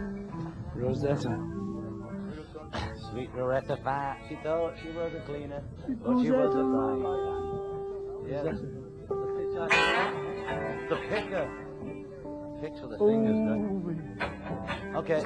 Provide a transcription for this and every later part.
Rosetta. Sweet Loretta Fat. She thought she was a cleaner, but she was a bride. Yeah. The picker. Picks with the fingers, right? Okay.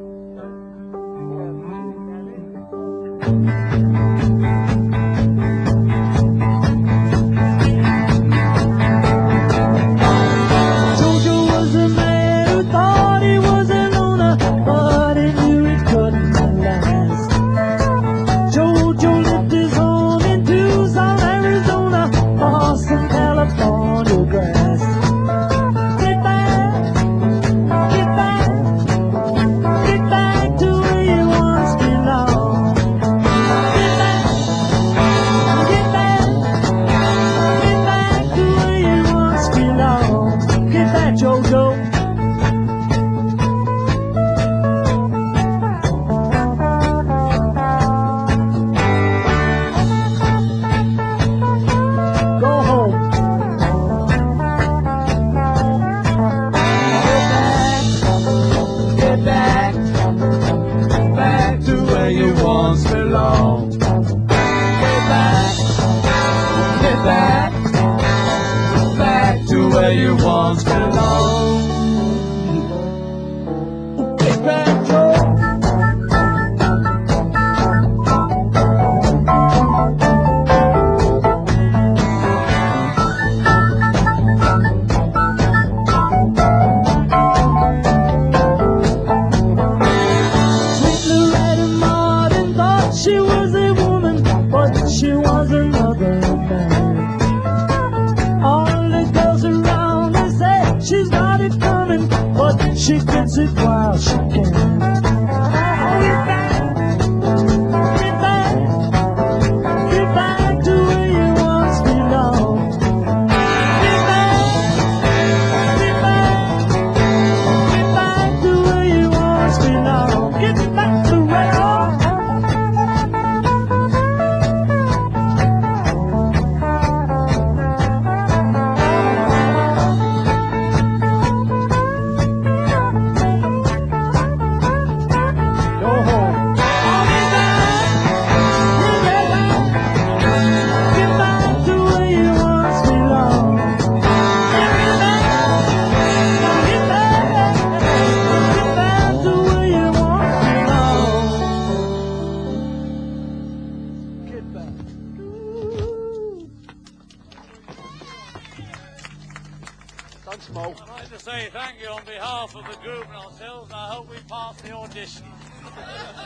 Where you once belonged. Get back, Joe. Sweet Loretta Martin thought she was a woman, but she was another man. She's got it coming, but she gets it while she can. Get back to where you once belonged. Get back to where you once belonged. Get back to where you I'd like to say thank you on behalf of the group and ourselves, and I hope we pass the audition.